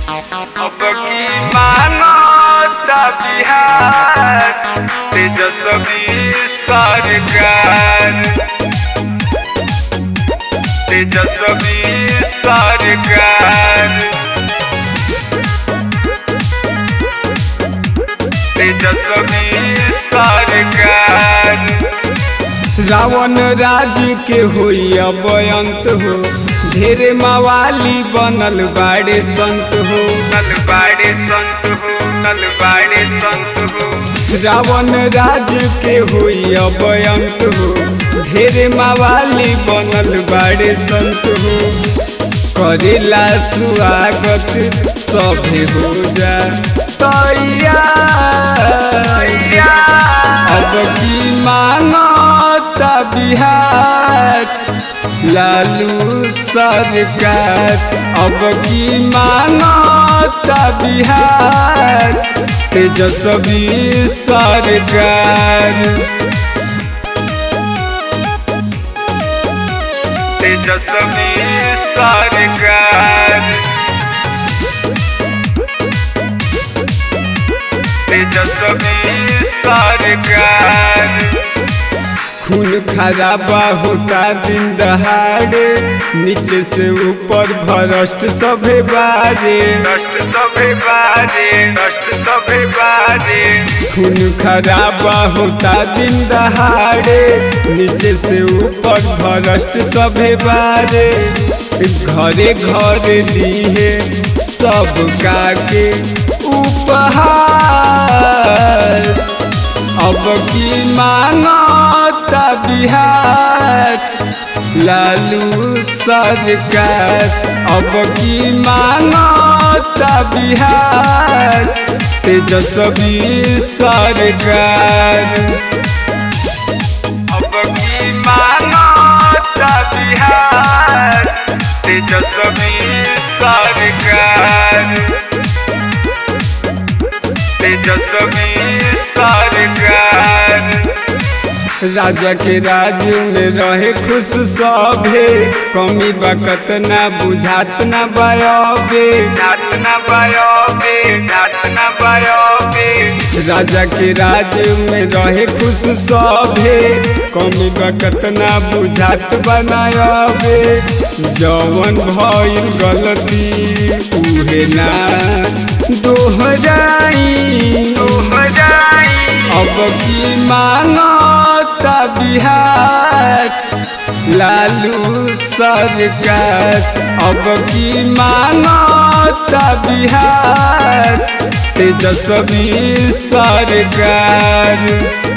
अब की मानवता बिहार तेजस्वी सरकार, तेजस्वी सरकार, तेजस्वी सरकार। रावण राज के होई अब अंत हो, ढेरे मवाली बनल बाड़े संत हो, नलबाड़े संत हो, नलबाड़े संत हो। रावण राज के होई अब अंत हो, ढेरे मवाली बनल बाड़े संत हो। करेला स्वागत सभे हो जा तैयार, अब की मानवता बिहार लालू सरकार, अब की मानवता बिहार तेजस्वी सरकार, तेजस्वी सरकार, तेजस्वी सरकार। खून खराबा होता दिन दहाड़े, नीचे से ऊपर भ्रष्ट सभे बाजे, नष्ट सभे बाजे, नष्ट सभे बाजे। खून खराबा होता दिन दहाड़े, नीचे से ऊपर भ्रष्ट सभे बाजे। घरे घरे लिए सब काके उपहार, अब की मानवता बिहार लालू सरकार, अब की मानवता बिहार तेजस्वी सरकार, अब की मानवता बिहार तेजस्वी सरकार, तेजस्वी सरकार। राजा के राज में रहे खुश सभे, कमी बकत ना बुझात ना बयाबे, नाथ न बयोबे, नाथ न बयोबे। राजा के राज में रहे खुश सभे, कमी बकत ना बुझात बनायबे। जवन भइल गलती उहे ना दोहराई, दोहराई, अब की मानवता बिहार लालू सरकार, अब की मानवता बिहार तेजस्वी सरकार।